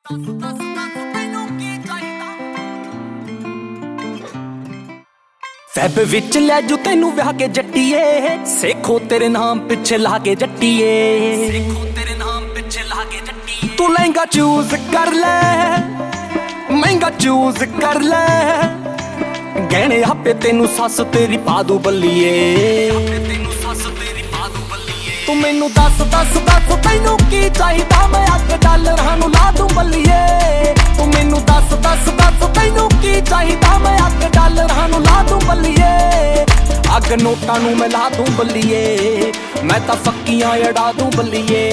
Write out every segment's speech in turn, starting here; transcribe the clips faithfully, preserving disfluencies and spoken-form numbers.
Fab विच लै जू तेनू विआह के जट्टिए, सेखो तेरे नाम पिछे ला के जट्टिए, तेरे नाम पिछे ला के जट्टिए। तू लहंगा चूज कर ले, महंगा चूज कर ले, गहने आपे तेनू सस तेरी पा दू बल्लिए। तू मैनू दस दस दस तैनू की चाहिदा, मैं अग डालरां नू ला दूं बल्लिए। तू मैनू दस दस दस तैनू की चाहिदा, मैं अग डालरां नू ला दूं बल्लिए। अग नोटां नू मैं ला दूं बल्लिए, मैं तां फक्कियां अड़ा दूं बल्लिए।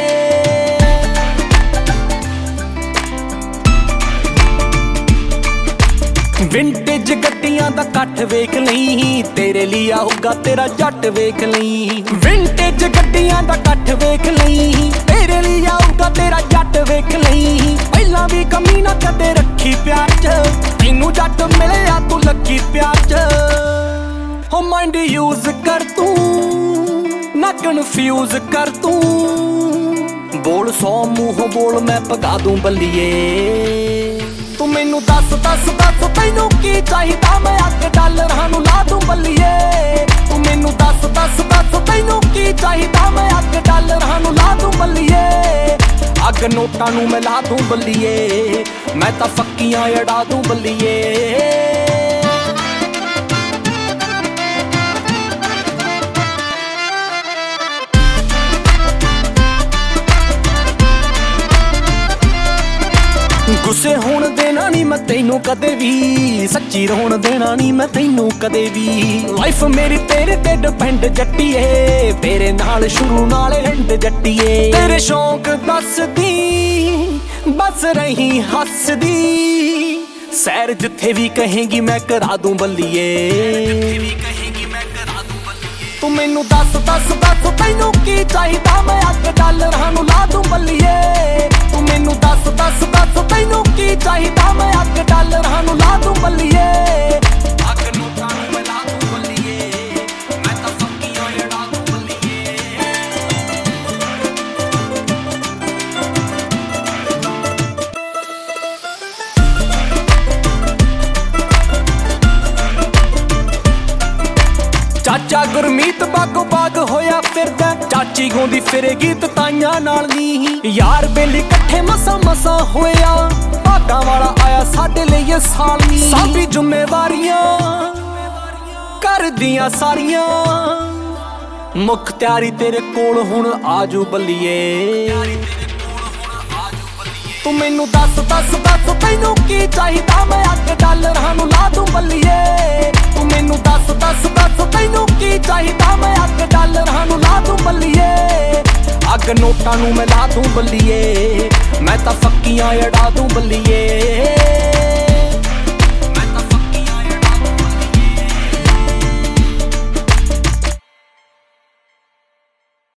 विंटेज गड्डियां दा कट वेख लई, तेरे लिए आऊगा तेरा जट वेख लई। विंटेज गड्डियां दा कट वेख लई, तेरे लिए आऊगा तेरा जट वेख लई। पहला भी कमी ना कदे रखी प्यार च, तैनू जट मिलिया तू लकी प्यार च। हो माइंड यूज कर तू, ना कन्फ्यूज कर तू, बोल सौ मुंह बोल मैं भगा दूं बल्लिए। तू मैनू दस दस दस तैनू की चाहिदा, मैं अग डालरां नू ला दूं बल्लिए। तू मैनू दस दस दस तैनू की चाहिदा, मैं अग डालरां नू ला दूं बल्लिए। अग नोटां नू मैं ला दूं बल्लिए, मैं तां फक्कियां अड़ा दूं बल्लिए। गुस्से होण देना नी मैं तैनू कदे भी, सच्ची रोण देना नी मैं तैनू कदे भी। लाइफ मेरी तेरे ते डिपेंड जट्टिए, तेरे नाल शुरू नाल एंड जट्टिए। तेरे शौक दसदी बस रही हसदी, सैर जिथे भी कहेंगी मैं करा दूं बल्लिए। तू मैनू दस दस दस तैनू की चाहिदा, मैं अग डालरां नू ला दूं बल्लिए। तू मैनू दस दस दस तैनू की चाहिदा, मैं अग डालरां नू ला दूं बल्लिए। अग नोटां नू मैं ला दूं बल्लिए, मैं तां फक्कियां अड़ा दूं बल्लिए। चाचा गुरमीत बागो बाग होया फिरदा, चाची गाउंदी फिरे गीत ताइयां नाल नी। यार बेली कट्ठे मसा मसा होया, भागां वाला आया साडे लिए साल नी। साबी जुम्मेवारियां कर दियां सारियां, मुख त्यारी तेरे कोल हुण आजू बल्लिए। तू मैनू दस दस दस तैनू की चाहिदा, मैं अग डालरां नू ला दूं बल्लिए। तू मैनू दस दस दस तैनू की चाहिदा, मैं अग डालरां नू ला दूं बल्लिए। अग नोटां नू मैं ला दूं बल्लिए, मैं तां फक्कियां अड़ा दूं बल्लिए।